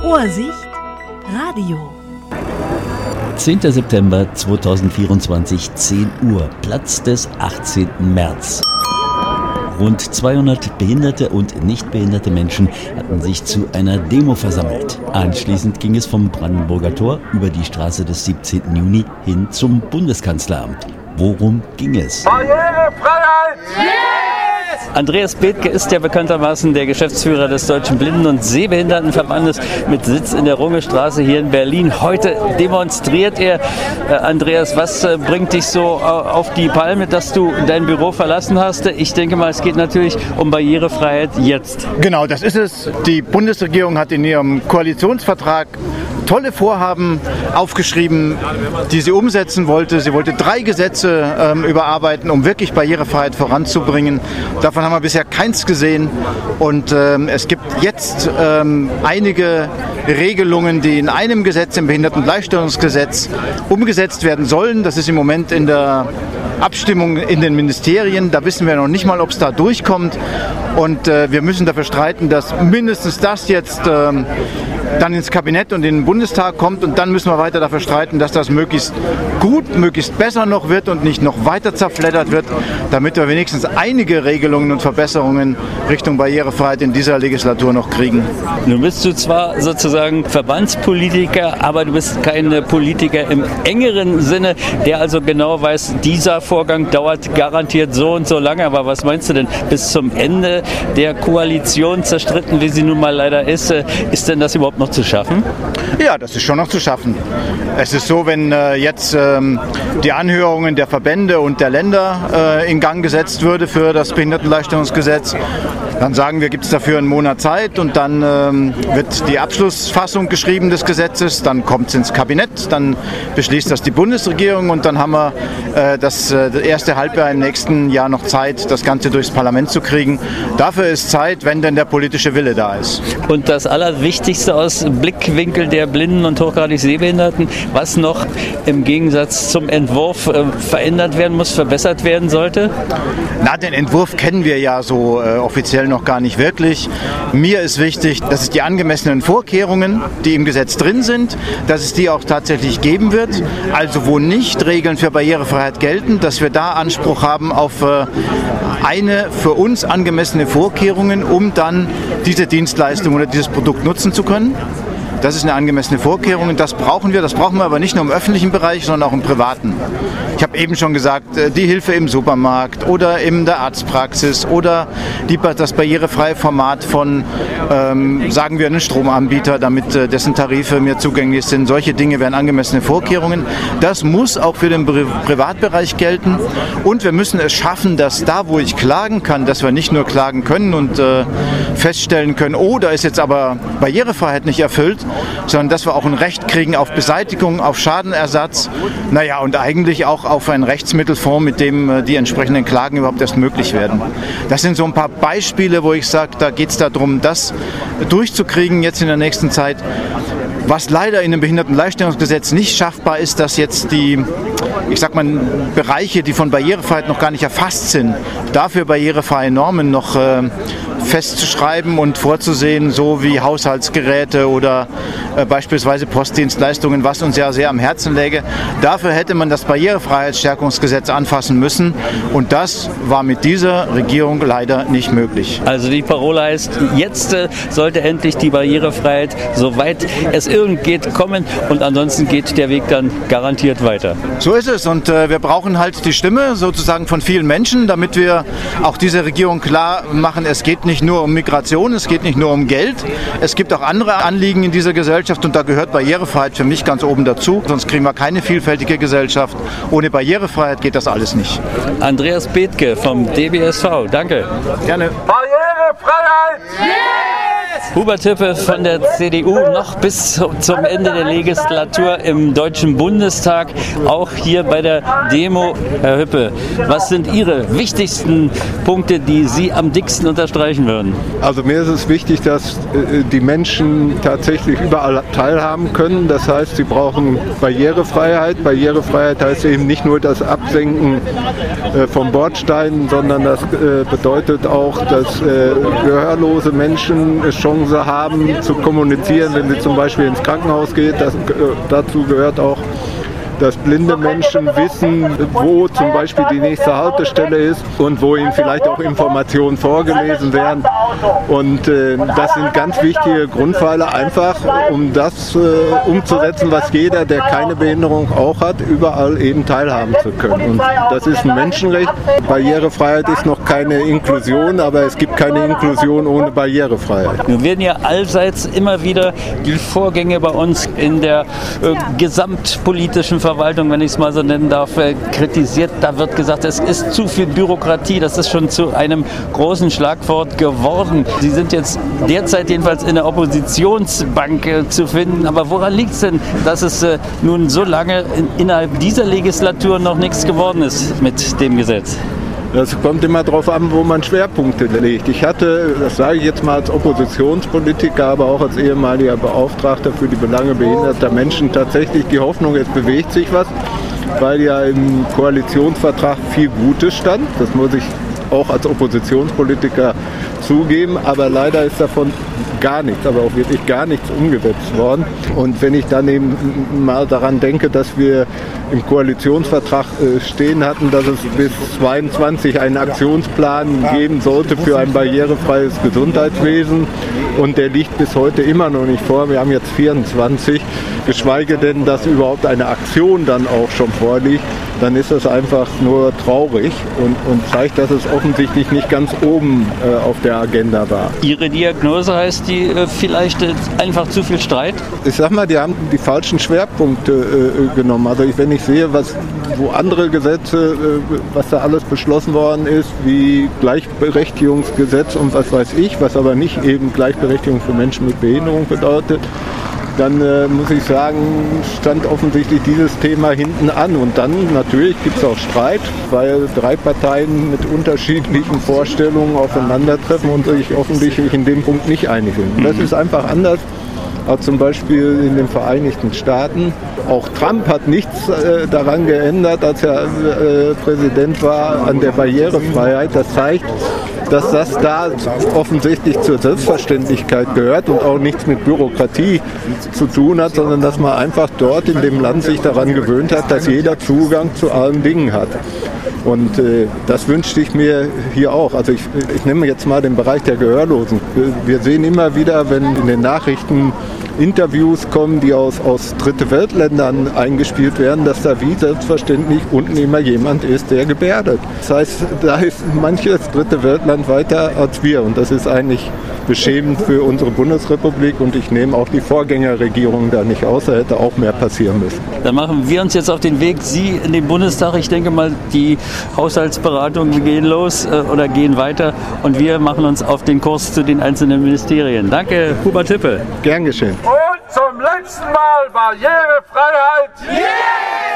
Ohrsicht Radio. 10. September 2024, 10 Uhr, Platz des 18. März. Rund 200 behinderte und nicht behinderte Menschen hatten sich zu einer Demo versammelt. Anschließend ging es vom Brandenburger Tor über die Straße des 17. Juni hin zum Bundeskanzleramt. Worum ging es? Barrierefreiheit! Yes! Andreas Bethke ist ja bekanntermaßen der Geschäftsführer des Deutschen Blinden- und Sehbehindertenverbandes mit Sitz in der Rungestraße hier in Berlin. Heute demonstriert er. Andreas, was bringt dich so auf die Palme, dass du dein Büro verlassen hast? Ich denke mal, es geht natürlich um Barrierefreiheit jetzt. Genau, das ist es. Die Bundesregierung hat in ihrem Koalitionsvertrag tolle Vorhaben aufgeschrieben, die sie umsetzen wollte. Sie wollte 3 Gesetze überarbeiten, um wirklich Barrierefreiheit voranzubringen. Davon haben wir bisher keins gesehen. Und es gibt jetzt einige Regelungen, die in einem Gesetz, im Behindertengleichstellungsgesetz, umgesetzt werden sollen. Das ist im Moment in der Abstimmung in den Ministerien. Da wissen wir noch nicht mal, ob es da durchkommt. Und wir müssen dafür streiten, dass mindestens das jetzt dann ins Kabinett und in den Bundestag kommt. Und dann müssen wir weiter dafür streiten, dass das möglichst gut, möglichst besser noch wird und nicht noch weiter zerfleddert wird, damit wir wenigstens einige Regelungen und Verbesserungen Richtung Barrierefreiheit in dieser Legislatur noch kriegen. Nun bist du zwar sozusagen Verbandspolitiker, aber du bist kein Politiker im engeren Sinne, der also genau weiß, dieser Vorgang dauert garantiert so und so lange. Aber was meinst du denn, bis zum Ende der Koalition, zerstritten wie sie nun mal leider ist denn das überhaupt noch zu schaffen? Ja, das ist schon noch zu schaffen. Es ist so, wenn jetzt die Anhörungen der Verbände und der Länder in Gang gesetzt würde für das Behindertengleichstellungsgesetz, dann sagen wir, gibt es dafür einen Monat Zeit und dann wird die Abschlussfassung geschrieben des Gesetzes, dann kommt es ins Kabinett, dann beschließt das die Bundesregierung und dann haben wir das erste Halbjahr im nächsten Jahr noch Zeit, das Ganze durchs Parlament zu kriegen. Dafür ist Zeit, wenn denn der politische Wille da ist. Und das Allerwichtigste aus Blickwinkel der Blinden und hochgradig Sehbehinderten, was noch im Gegensatz zum Entwurf verändert werden muss, verbessert werden sollte? Na, den Entwurf kennen wir ja so offiziell noch gar nicht wirklich. Mir ist wichtig, dass es die angemessenen Vorkehrungen, die im Gesetz drin sind, dass es die auch tatsächlich geben wird. Also wo nicht Regeln für Barrierefreiheit gelten, dass wir da Anspruch haben auf eine für uns angemessene Vorkehrungen, um dann diese Dienstleistung oder dieses Produkt nutzen zu können. Das ist eine angemessene Vorkehrung und das brauchen wir. Das brauchen wir aber nicht nur im öffentlichen Bereich, sondern auch im privaten. Ich habe eben schon gesagt, die Hilfe im Supermarkt oder in der Arztpraxis oder das barrierefreie Format von, sagen wir, einem Stromanbieter, damit dessen Tarife mir zugänglich sind. Solche Dinge wären angemessene Vorkehrungen. Das muss auch für den Privatbereich gelten und wir müssen es schaffen, dass da, wo ich klagen kann, dass wir nicht nur klagen können und feststellen können, oh, da ist jetzt aber Barrierefreiheit nicht erfüllt, sondern dass wir auch ein Recht kriegen auf Beseitigung, auf Schadenersatz, naja, und eigentlich auch auf einen Rechtsmittelfonds, mit dem die entsprechenden Klagen überhaupt erst möglich werden. Das sind so ein paar Beispiele, wo ich sage, da geht es darum, das durchzukriegen jetzt in der nächsten Zeit. Was leider in dem Behindertengleichstellungsgesetz nicht schaffbar ist, dass jetzt die, ich sag mal, Bereiche, die von Barrierefreiheit noch gar nicht erfasst sind, dafür barrierefreie Normen noch festzuschreiben und vorzusehen, so wie Haushaltsgeräte oder beispielsweise Postdienstleistungen, was uns ja sehr am Herzen läge. Dafür hätte man das Barrierefreiheitsstärkungsgesetz anfassen müssen und das war mit dieser Regierung leider nicht möglich. Also die Parole heißt, jetzt sollte endlich die Barrierefreiheit, soweit es irgend geht, kommen und ansonsten geht der Weg dann garantiert weiter. So ist es und wir brauchen halt die Stimme sozusagen von vielen Menschen, damit wir auch dieser Regierung klar machen, es geht nicht nur um Migration, es geht nicht nur um Geld, es gibt auch andere Anliegen in dieser Gesellschaft und da gehört Barrierefreiheit für mich ganz oben dazu, sonst kriegen wir keine vielfältige Gesellschaft. Ohne Barrierefreiheit geht das alles nicht. Andreas Bethke vom DBSV, danke. Gerne. Barrierefreiheit! Hubert Hüppe von der CDU noch bis zum Ende der Legislatur im Deutschen Bundestag, auch hier bei der Demo. Herr Hüppe, was sind Ihre wichtigsten Punkte, die Sie am dicksten unterstreichen würden? Also mir ist es wichtig, dass die Menschen tatsächlich überall teilhaben können. Das heißt, sie brauchen Barrierefreiheit. Barrierefreiheit heißt eben nicht nur das Absenken von Bordsteinen, sondern das bedeutet auch, dass gehörlose Menschen es schon Chance haben zu kommunizieren, wenn sie zum Beispiel ins Krankenhaus geht. Dazu gehört auch, dass blinde Menschen wissen, wo zum Beispiel die nächste Haltestelle ist und wo ihnen vielleicht auch Informationen vorgelesen werden. Und das sind ganz wichtige Grundpfeiler, einfach um das umzusetzen, was jeder, der keine Behinderung auch hat, überall eben teilhaben zu können. Und das ist ein Menschenrecht. Barrierefreiheit ist noch keine Inklusion, aber es gibt keine Inklusion ohne Barrierefreiheit. Wir werden ja allseits immer wieder die Vorgänge bei uns in der gesamtpolitischen Verwaltung, wenn ich es mal so nennen darf, kritisiert. Da wird gesagt, es ist zu viel Bürokratie. Das ist schon zu einem großen Schlagwort geworden. Sie sind jetzt derzeit jedenfalls in der Oppositionsbank zu finden. Aber woran liegt es denn, dass es nun so lange innerhalb dieser Legislatur noch nichts geworden ist mit dem Gesetz? Das kommt immer darauf an, wo man Schwerpunkte legt. Ich hatte, das sage ich jetzt mal als Oppositionspolitiker, aber auch als ehemaliger Beauftragter für die Belange behinderter Menschen, tatsächlich die Hoffnung, es bewegt sich was, weil ja im Koalitionsvertrag viel Gutes stand. Das muss ich auch als Oppositionspolitiker zugeben, aber leider ist davon gar nichts, aber auch wirklich gar nichts umgesetzt worden. Und wenn ich dann eben mal daran denke, dass wir im Koalitionsvertrag stehen hatten, dass es bis 2022 einen Aktionsplan geben sollte für ein barrierefreies Gesundheitswesen, und der liegt bis heute immer noch nicht vor. Wir haben jetzt 24, geschweige denn, dass überhaupt eine Aktion dann auch schon vorliegt, dann ist das einfach nur traurig und zeigt, dass es offensichtlich nicht ganz oben auf der Agenda war. Ihre Diagnose heißt die vielleicht einfach zu viel Streit? Ich sag mal, die haben die falschen Schwerpunkte genommen. Also wenn ich sehe, wo andere Gesetze, was da alles beschlossen worden ist, wie Gleichberechtigungsgesetz und was weiß ich, was aber nicht eben Gleichberechtigung für Menschen mit Behinderung bedeutet, dann muss ich sagen, stand offensichtlich dieses Thema hinten an. Und dann natürlich gibt es auch Streit, weil 3 Parteien mit unterschiedlichen Vorstellungen aufeinandertreffen und sich offensichtlich in dem Punkt nicht einig sind. Das ist einfach anders als zum Beispiel in den Vereinigten Staaten. Auch Trump hat nichts daran geändert, als er Präsident war, an der Barrierefreiheit. Das zeigt, dass das da offensichtlich zur Selbstverständlichkeit gehört und auch nichts mit Bürokratie zu tun hat, sondern dass man einfach dort in dem Land sich daran gewöhnt hat, dass jeder Zugang zu allen Dingen hat. Und das wünschte ich mir hier auch. Also ich nehme jetzt mal den Bereich der Gehörlosen. Wir sehen immer wieder, wenn in den Nachrichten Interviews kommen, die aus Dritte-Welt-Ländern eingespielt werden, dass da wie selbstverständlich unten immer jemand ist, der gebärdet. Das heißt, da ist manches Dritte-Welt-Land weiter als wir. Und das ist eigentlich beschämend für unsere Bundesrepublik. Und ich nehme auch die Vorgängerregierung da nicht aus. Da hätte auch mehr passieren müssen. Dann machen wir uns jetzt auf den Weg, Sie in den Bundestag. Ich denke mal, die Haushaltsberatungen gehen los oder gehen weiter. Und wir machen uns auf den Kurs zu den einzelnen Ministerien. Danke, Hubert Hippe. Gern geschehen. Und zum letzten Mal Barrierefreiheit. Yeah!